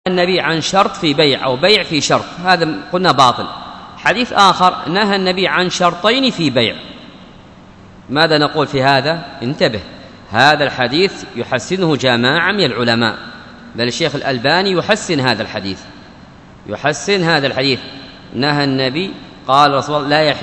النبي عن شرط في بيع أو بيع في شرط، هذا قلنا باطل. حديث آخر نهى النبي عن شرطين في بيع، ماذا نقول في هذا؟ انتبه، هذا الحديث يحسنه جماعة من العلماء، بل الشيخ الألباني يحسن هذا الحديث، يحسن هذا الحديث. نهى النبي، قال رسول الله: لا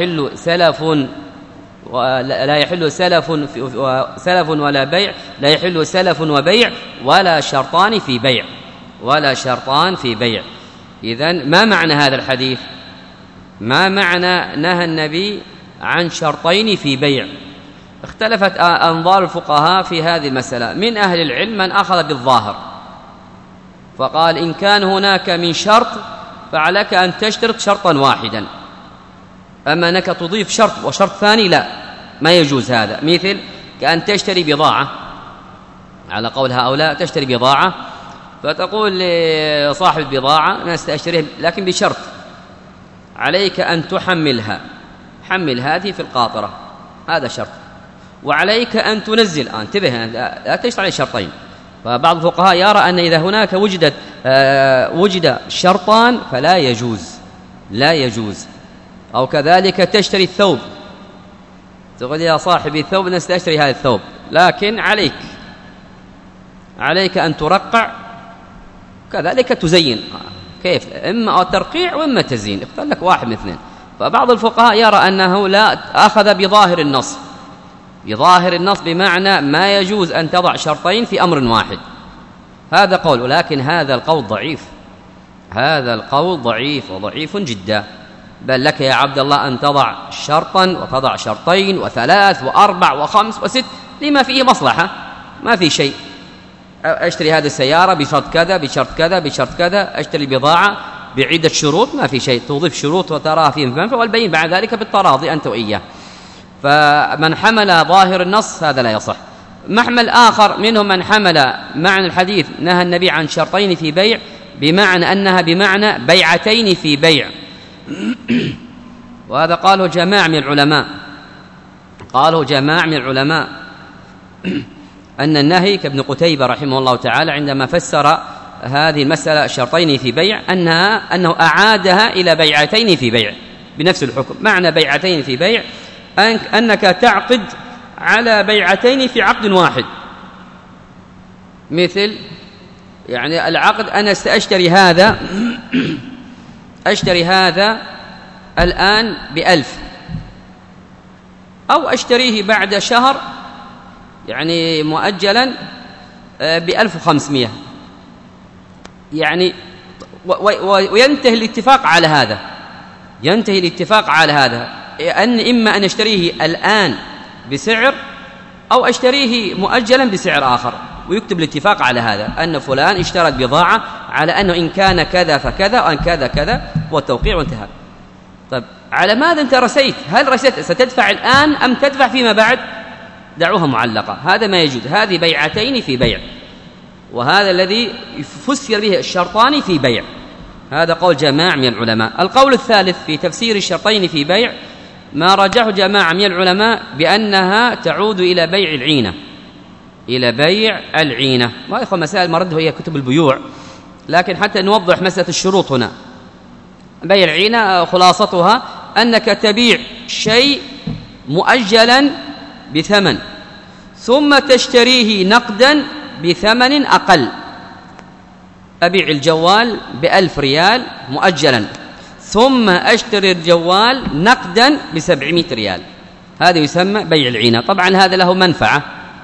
يحل سلف ولا بيع، لا يحل سلف وبيع ولا شرطان في بيع، ولا شرطان في بيع. إذن ما معنى هذا الحديث؟ ما معنى نهى النبي عن شرطين في بيع؟ اختلفت أنظار الفقهاء في هذه المسألة. من أهل العلم من أخذ بالظاهر فقال: إن كان هناك من شرط فعلك أن تشترط شرطا واحدا، أما أنك تضيف شرط وشرط ثاني لا، ما يجوز هذا. مثل كأن تشتري بضاعة، على قول هؤلاء تشتري بضاعة فتقول لصاحب البضاعة: أنا سأشتريها لكن بشرط، عليك أن تحملها، حمل هذه في القاطرة، هذا شرط، وعليك أن تنزل. انتبه، لا تشتري شرطين. فبعض الفقهاء يرى أن إذا هناك وجد شرطان فلا يجوز، لا يجوز. أو كذلك تشتري الثوب، تقول يا صاحب الثوب: أنا سأشتري هذا الثوب لكن عليك أن ترقع، كذلك تزين. كيف؟ إما ترقيع وإما تزيين، اختار لك واحد من اثنين. فبعض الفقهاء يرى أنه لا، أخذ بظاهر النص، بظاهر النص بمعنى ما يجوز أن تضع شرطين في أمر واحد، هذا قول. ولكن هذا القول ضعيف، هذا القول ضعيف وضعيف جدا. بل لك يا عبد الله أن تضع شرطا وتضع شرطين وثلاث وأربع وخمس وست لما فيه مصلحة، ما في شيء. أشتري هذه السيارة بشرط كذا بشرط كذا بشرط كذا، أشتري بضاعة بعدة شروط، ما في شيء. توظف شروط وتراها فيه منفعة، والبين بعد ذلك بالتراضي أنت وإياه. فمن حمل ظاهر النص هذا لا يصح. محمل آخر منهم من حمل معنى الحديث نهى النبي عن شرطين في بيع بمعنى أنها بمعنى بيعتين في بيع، وهذا قاله جماعة من العلماء، قاله جماعة من العلماء أن النهي كابن قتيبة رحمه الله تعالى عندما فسر هذه المسألة شرطين في بيع أنه أعادها إلى بيعتين في بيع بنفس الحكم. معنى بيعتين في بيع أنك تعقد على بيعتين في عقد واحد. مثل يعني العقد: أنا سأشتري هذا أشتري هذا الآن ب1000، أو أشتريه بعد شهر يعني مؤجلا ب1500، يعني وينتهي الاتفاق على هذا، ينتهي الاتفاق على هذا، أن إما أن أشتريه الآن بسعر أو أشتريه مؤجلا بسعر آخر، ويكتب الاتفاق على هذا أن فلان اشترى بضاعة على أنه إن كان كذا فكذا وأن كذا كذا، والتوقيع وانتهى. طيب على ماذا أنت رسيت؟ هل رسيت ستدفع الآن أم تدفع فيما بعد؟ دعوها معلقة، هذا ما يجوز. هذه بيعتين في بيع، وهذا الذي فسر به الشرطان في بيع، هذا قول جماعة من العلماء. القول الثالث في تفسير الشرطين في بيع ما رجحه جماعة من العلماء بأنها تعود إلى بيع العينة، إلى بيع العينة. وهذه مسائل مرده هي كتب البيوع، لكن حتى نوضح مسألة الشروط هنا. بيع العينة خلاصتها أنك تبيع شيء مؤجلا بثمن ثم تشتريه نقدا بثمن أقل. أبيع الجوال ب1000 ريال مؤجلا، ثم أشتري الجوال نقدا ب700 ريال، هذا يسمى بيع العينة. طبعا هذا له منفعة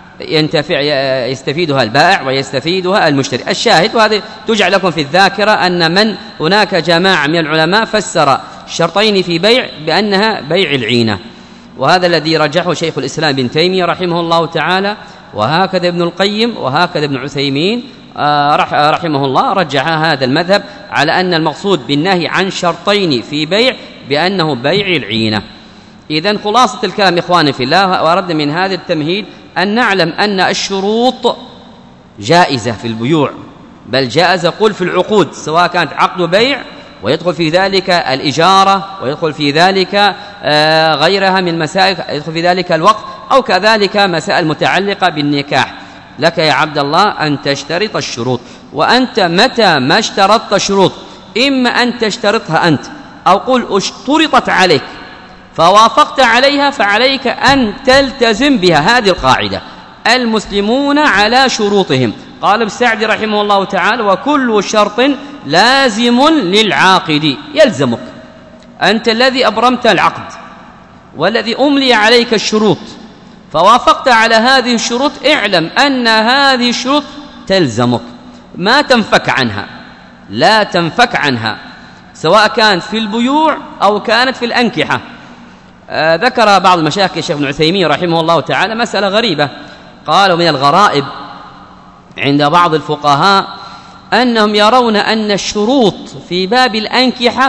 يستفيدها البائع ويستفيدها المشتري. الشاهد، وهذا تجعل لكم في الذاكرة، أن من هناك جماعة من العلماء فسر شرطين في بيع بأنها بيع العينة، وهذا الذي رجحه شيخ الإسلام ابن تيمية رحمه الله تعالى، وهكذا ابن القيم، وهكذا ابن عثيمين رحمه الله رجح هذا المذهب على أن المقصود بالنهي عن شرطين في بيع بأنه بيع العينة. إذن خلاصة الكلام إخواني في الله، ورد من هذا التمهيد أن نعلم أن الشروط جائزة في البيوع، بل جائزة قل في العقود، سواء كانت عقد بيع ويدخل في ذلك الإجارة، ويدخل في ذلك غيرها من مسائل، يدخل في ذلك الوقت، أو كذلك مسائل متعلقة بالنكاح. لك يا عبد الله أن تشترط الشروط. وأنت متى ما اشترطت شروط، إما أن تشترطها أنت أو قل اشترطت عليك فوافقت عليها، فعليك أن تلتزم بها. هذه القاعدة: المسلمون على شروطهم. قال ابن سعدي رحمه الله تعالى: وكل شرط لازم للعاقد. يلزمك أنت الذي أبرمت العقد والذي أملي عليك الشروط، فوافقت على هذه الشروط، اعلم أن هذه الشروط تلزمك، ما تنفك عنها، لا تنفك عنها، سواء كانت في البيوع أو كانت في الأنكحة. ذكر بعض المشايخ الشيخ ابن عثيمين رحمه الله تعالى مسألة غريبة، قالوا من الغرائب عند بعض الفقهاء أنهم يرون أن الشروط في باب الأنكحة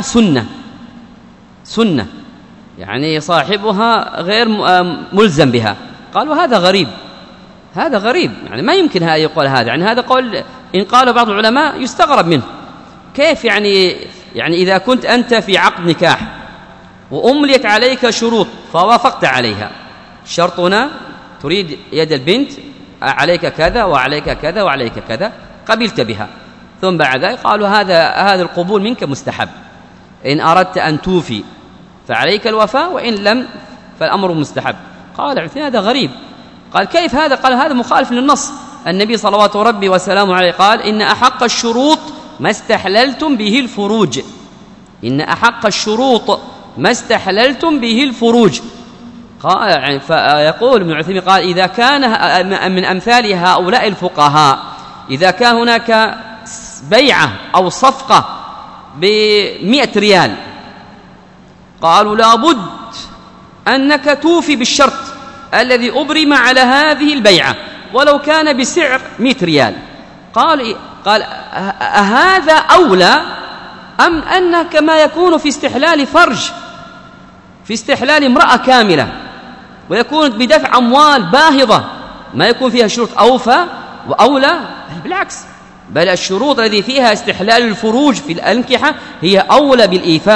سنة، يعني صاحبها غير ملزم بها. قالوا هذا غريب، يعني ما يمكن يقول هذا، يعني هذا قول إن قال بعض العلماء يستغرب منه. كيف يعني إذا كنت أنت في عقد نكاح وأمليت عليك شروط فوافقت عليها، شرطنا تريد يد البنت، عليك كذا وعليك كذا وعليك كذا، قبلت بها، ثم بعد ذلك قالوا هذا القبول منك مستحب، إن أردت أن توفي فعليك الوفاء، وإن لم فالأمر مستحب. قال عثمان هذا غريب. قال كيف هذا؟ قال هذا مخالف للنص. النبي صلوات ربي وسلامه عليه قال: إن أحق الشروط ما استحللتم به الفروج. إن أحق الشروط ما استحللتم به الفروج. قال فيقول ابن عثيمين قال: إذا كان من أمثال هؤلاء الفقهاء إذا كان هناك بيعة أو صفقة ب100 ريال، قالوا لابد أنك توفي بالشرط الذي أبرم على هذه البيعة ولو كان بسعر 100 ريال. قال أهذا أولى أم أنك ما يكون في استحلال فرج، في استحلال امرأة كاملة، ويكون بدفع أموال باهظة ما يكون فيها شروط أوفى وأولى؟ بالعكس، بل الشروط التي فيها استحلال الفروج في الأنكحة هي أولى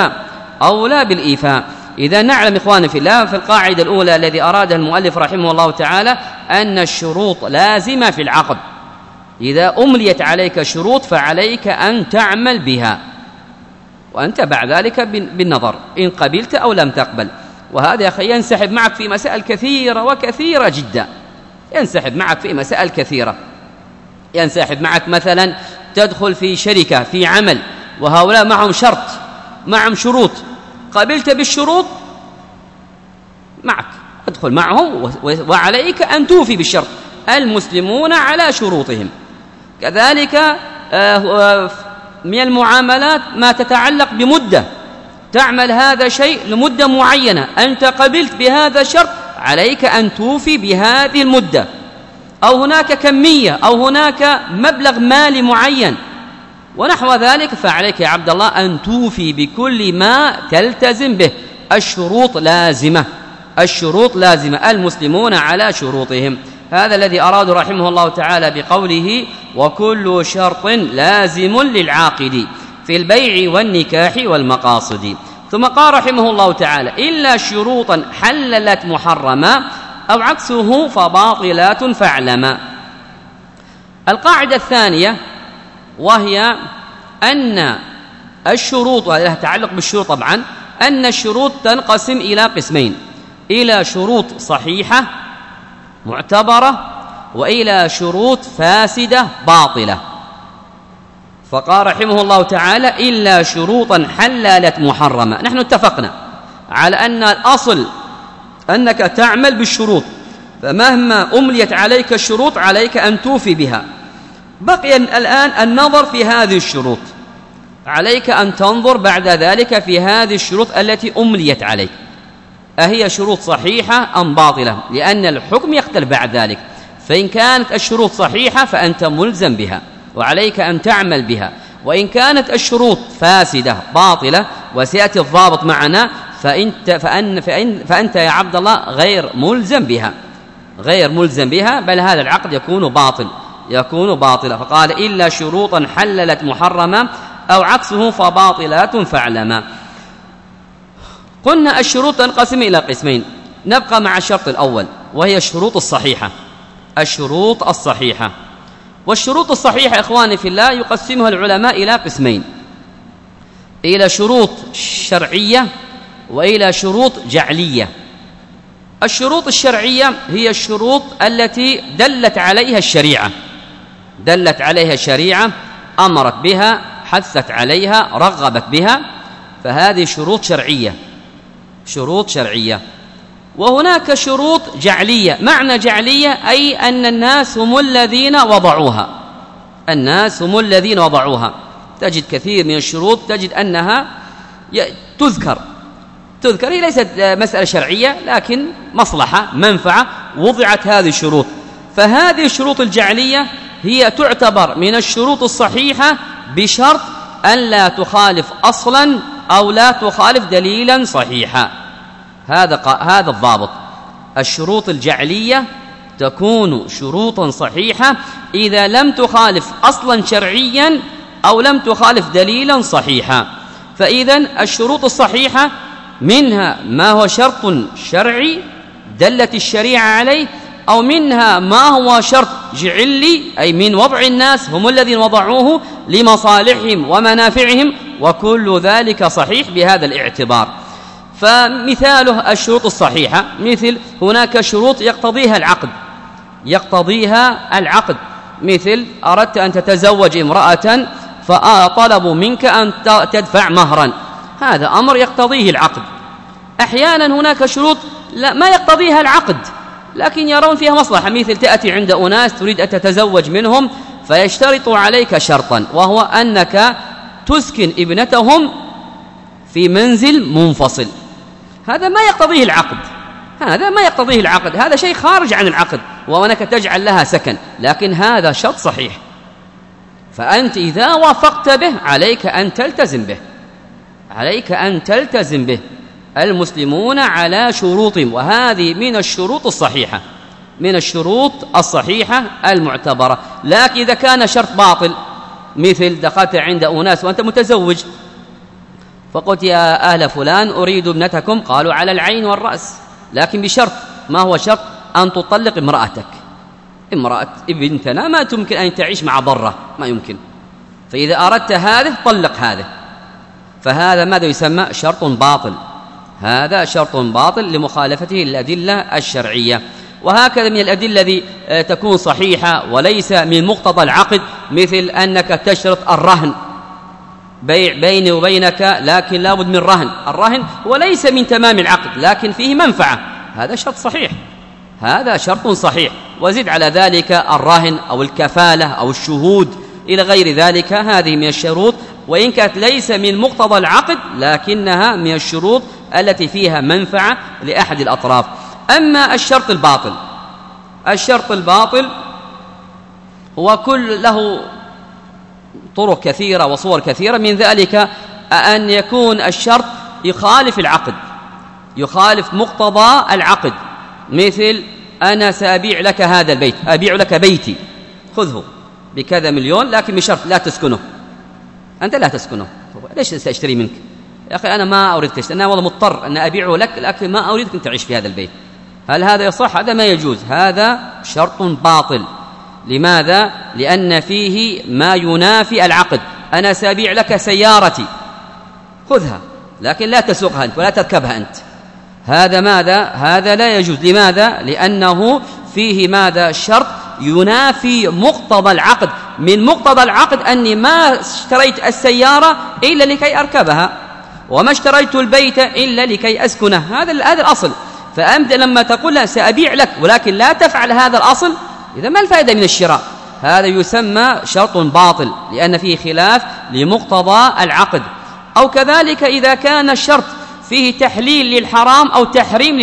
بالإيفاء. إذا نعلم إخواني في الله في القاعدة الأولى الذي أرادها المؤلف رحمه الله تعالى أن الشروط لازمة في العقد، إذا أمليت عليك شروط فعليك أن تعمل بها، وأنت بعد ذلك بالنظر إن قبلت أو لم تقبل. وهذا يا أخي ينسحب معك في مسائل كثيرة وكثيرة جدا، ينسحب معك في مسائل كثيرة. ينسحب معك مثلا تدخل في شركة في عمل وهؤلاء معهم شروط، قبلت بالشروط معك، ادخل معهم وعليك أن توفي بالشرط. المسلمون على شروطهم. كذلك من المعاملات ما تتعلق بمدة، تعمل هذا شيء لمدة معينة، أنت قبلت بهذا الشرط، عليك أن توفي بهذه المدة، أو هناك كمية أو هناك مبلغ مالي معين ونحو ذلك، فعليك يا عبد الله أن توفي بكل ما تلتزم به. الشروط لازمة، المسلمون على شروطهم. هذا الذي أراد رحمه الله تعالى بقوله: وكل شرط لازم للعاقد في البيع والنكاح والمقاصد. ثم قال رحمه الله تعالى: إلا شروطا حللت محرما أو عكسه فباطلات فاعلما. القاعدة الثانية وهي أن الشروط، وهذا تعلق بالشروط طبعا، أن الشروط تنقسم إلى قسمين: إلى شروط صحيحة معتبرة، وإلى شروط فاسدة باطلة. فقال رحمه الله تعالى: إلا شروطا حللت محرمة. نحن اتفقنا على أن الأصل أنك تعمل بالشروط، فمهما أمليت عليك الشروط عليك أن توفي بها. بقي الآن النظر في هذه الشروط، عليك أن تنظر بعد ذلك في هذه الشروط التي أمليت عليك، أهي شروط صحيحة أم باطلة؟ لأن الحكم يختلف بعد ذلك. فإن كانت الشروط صحيحة فأنت ملزم بها وعليك أن تعمل بها، وإن كانت الشروط فاسدة باطلة وسيأتي الضابط معنا فأنت يا عبد الله غير ملزم بها، بل هذا العقد يكون باطلا. فقال: إلا شروطا حللت محرما أو عكسه فباطلات فاعلما. قلنا الشروط تنقسم إلى قسمين، نبقى مع الشرط الأول وهي الشروط الصحيحة. والشروط الصحيحة إخواني في الله يقسمها العلماء إلى قسمين: إلى شروط شرعية وإلى شروط جعلية. الشروط الشرعية هي الشروط التي دلت عليها الشريعة، أمرت بها، حثت عليها، رغبت بها، فهذه شروط شرعية. وهناك شروط جعلية. معنى جعلية أي أن الناس هم الذين وضعوها. تجد كثير من الشروط تجد أنها تذكر، هي ليست مسألة شرعية لكن مصلحة منفعة وضعت هذه الشروط. فهذه الشروط الجعلية هي تعتبر من الشروط الصحيحة بشرط أن لا تخالف أصلا أو لا تخالف دليلا صحيحا. هذا الضابط. الشروط الجعلية تكون شروطا صحيحة إذا لم تخالف أصلا شرعيا أو لم تخالف دليلا صحيحا. فإذن الشروط الصحيحة منها ما هو شرط شرعي دلت الشريعة عليه، أو منها ما هو شرط جعلي أي من وضع الناس، هم الذين وضعوه لمصالحهم ومنافعهم، وكل ذلك صحيح بهذا الاعتبار. فمثاله الشروط الصحيحة، مثل هناك شروط يقتضيها العقد، مثل أردت أن تتزوج امرأة فطلبوا منك أن تدفع مهرا، هذا أمر يقتضيه العقد. أحيانا هناك شروط ما يقتضيها العقد لكن يرون فيها مصلحة، مثل تأتي عند أناس تريد أن تتزوج منهم فيشترطوا عليك شرطا، وهو أنك تسكن ابنتهم في منزل منفصل. هذا ما يقتضيه العقد، هذا شيء خارج عن العقد، وأنك تجعل لها سكن، لكن هذا شرط صحيح. فأنت إذا وافقت به عليك أن تلتزم به. المسلمون على شروطهم، وهذه من الشروط الصحيحة المعتبرة. لكن إذا كان شرط باطل، مثل دخلت عند أناس وأنت متزوج فقلت يا أهل فلان أريد ابنتكم، قالوا على العين والرأس، لكن بشرط. ما هو شرط؟ أن تطلق امرأة ابنتنا ما تمكن أن تعيش مع ضرة، ما يمكن، فإذا أردت هذه طلق هذه. فهذا ماذا يسمى؟ شرط باطل. هذا شرط باطل لمخالفته الأدلة الشرعية. وهكذا من الأدلة التي تكون صحيحة وليس من مقتضى العقد، مثل أنك تشترط الرهن، بيع بيني وبينك لكن لا بد من الرهن هو ليس من تمام العقد لكن فيه منفعة، هذا شرط صحيح. وزد على ذلك الرهن أو الكفالة أو الشهود إلى غير ذلك، هذه من الشروط، وإن كانت ليس من مقتضى العقد لكنها من الشروط التي فيها منفعة لأحد الأطراف. أما الشرط الباطل هو له طرق كثيرة وصور كثيرة، من ذلك أن يكون الشرط يخالف مقتضى العقد، مثل أنا سأبيع لك هذا البيت، أبيع لك بيتي خذه بكذا مليون، لكن بشرط لا تسكنه، أنت لا تسكنه، ليش سأشتري منك يا أخي؟ أنا ما أريدك تشتري، أنا والله مضطر أن أبيعه لك لكن ما أريدك أن تعيش في هذا البيت. هل هذا يصح؟ هذا ما يجوز، هذا شرط باطل. لماذا؟ لأن فيه ما ينافي العقد. أنا سأبيع لك سيارتي خذها لكن لا تسوقها أنت ولا تركبها أنت، هذا ماذا؟ هذا لا يجوز. لماذا؟ لأنه فيه ماذا؟ شرط ينافي مقتضى العقد. من مقتضى العقد أني ما اشتريت السيارة إلا لكي أركبها، وما اشتريت البيت إلا لكي أسكنه، هذا الأصل. فأنت لما تقول له سأبيع لك ولكن لا تفعل هذا الأصل، إذا ما الفائدة من الشراء؟ هذا يسمى شرط باطل لأن فيه خلاف لمقتضى العقد. أو كذلك إذا كان الشرط فيه تحليل للحرام أو تحريم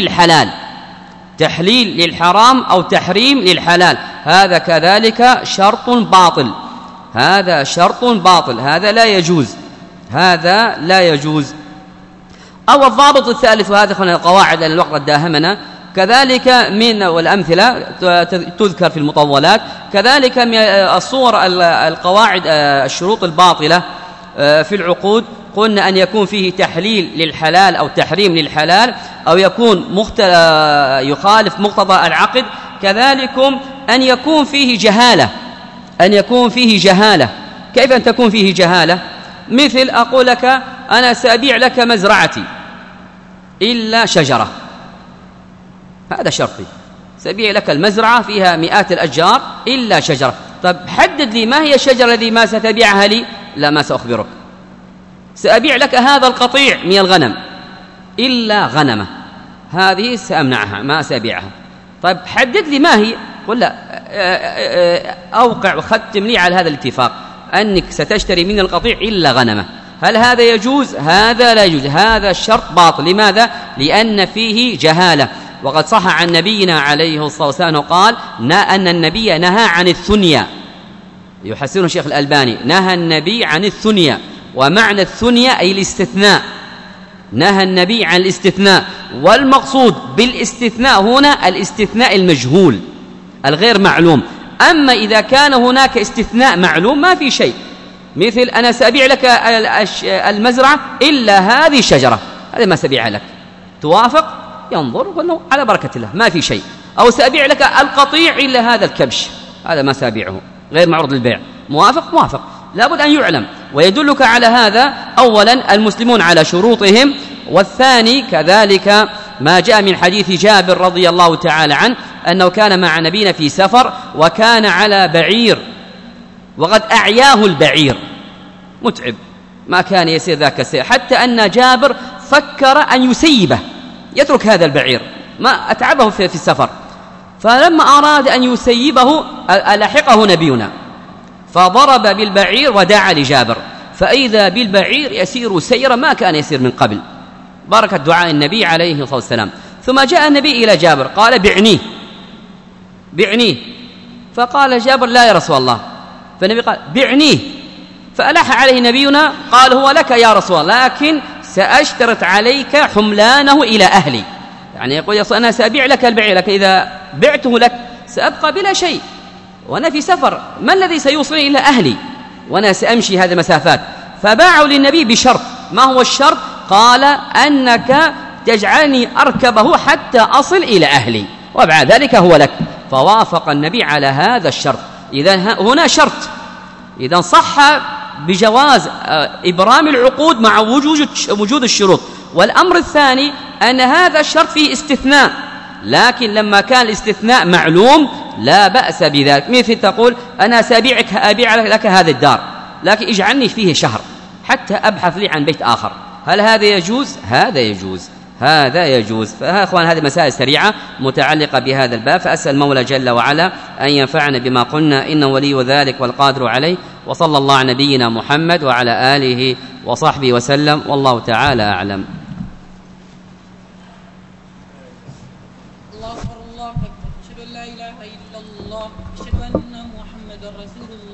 للحلال، هذا كذلك شرط باطل، هذا لا يجوز. أو الضابط الثالث، وهذا من القواعد لأن الوقت داهمنا، كذلك من والأمثلة تذكر في المطولات، كذلك من الصور القواعد الشروط الباطلة في العقود، قلنا أن يكون فيه تحليل للحلال أو تحريم للحلال، أو يكون يخالف مقتضى العقد، كذلك أن يكون فيه أن يكون فيه جهالة. كيف أن تكون فيه جهالة؟ مثل أقول لك أنا سأبيع لك مزرعتي إلا شجرة، هذا شرطي، سأبيع لك المزرعة فيها مئات الأشجار إلا شجرة. طب حدد لي ما هي الشجرة التي ما ستبيعها لي؟ لا، ما سأخبرك. سأبيع لك هذا القطيع من الغنم إلا غنمة، هذه سأمنعها ما سأبيعها. طيب حدد لي ما هي؟ قل لا، أوقع وختم لي على هذا الاتفاق أنك ستشتري من القطيع إلا غنمة. هل هذا يجوز؟ هذا لا يجوز، هذا الشرط باطل. لماذا؟ لأن فيه جهالة. وقد صح عن نبينا عليه الصلاة والسلام قال أن النبي نهى عن الثنيا، يحسنه الشيخ الألباني، نهى النبي عن الثنيا، ومعنى الثنيا أي الاستثناء، نهى النبي عن الاستثناء. والمقصود بالاستثناء هنا الاستثناء المجهول الغير معلوم. أما إذا كان هناك استثناء معلوم ما في شيء، مثل أنا سأبيع لك المزرعة إلا هذه الشجرة، هذا ما سأبيعها لك، توافق؟ ينظر وأنه على بركة الله ما في شيء. أو سأبيع لك القطيع إلا هذا الكبش، هذا ما سأبيعه، غير معروض للبيع، موافق؟ موافق. لابد أن يعلم. ويدلك على هذا أولا المسلمون على شروطهم، والثاني كذلك ما جاء من حديث جابر رضي الله تعالى عنه أنه كان مع نبينا في سفر وكان على بعير وقد أعياه البعير، متعب، ما كان يسير ذاك السير، حتى أن جابر فكر أن يسيبه، يترك هذا البعير، ما أتعبه في السفر. فلما أراد أن يسيبه ألحقه نبينا فضرب بالبعير ودعا لجابر، فإذا بالبعير يسير سيرا ما كان يسير من قبل، بركة دعاء النبي عليه الصلاة والسلام. ثم جاء النبي إلى جابر قال بعنيه بعنيه، فقال جابر لا يا رسول الله، فالنبي قال بعنيه، فألح عليه نبينا قال هو لك يا رسول الله، لكن سأشترط عليك حملانه إلى أهلي، يعني يقول أنا سأبيع لك البعير، لكن إذا بعته لك سأبقى بلا شيء وأنا في سفر، ما الذي سيوصلني إلى أهلي وأنا سأمشي هذه المسافات؟ فباعوا للنبي بشرط. ما هو الشرط؟ قال أنك تجعلني أركبه حتى أصل إلى أهلي، وبعد ذلك هو لك. فوافق النبي على هذا الشرط. إذن هنا شرط، إذن صح بجواز إبرام العقود مع وجود الشروط. والأمر الثاني أن هذا الشرط فيه استثناء، لكن لما كان الاستثناء معلوم لا بأس بذلك. مثل تقول أنا سأبيع لك هذا الدار، لكن اجعلني فيه شهر حتى أبحث لي عن بيت آخر، هل هذا يجوز؟ هذا يجوز، هذا يجوز. فها أخوان هذه مسائل سريعة متعلقة بهذا الباب، فأسأل المولى جل وعلا أن ينفعنا بما قلنا، إنه ولي ذلك والقادر عليه. وصلى الله على نبينا محمد وعلى آله وصحبه وسلم، والله تعالى أعلم. الله أكبر، الله أكبر، أشهد أن لا إله إلا الله، أشهد أن محمدا رسول الله.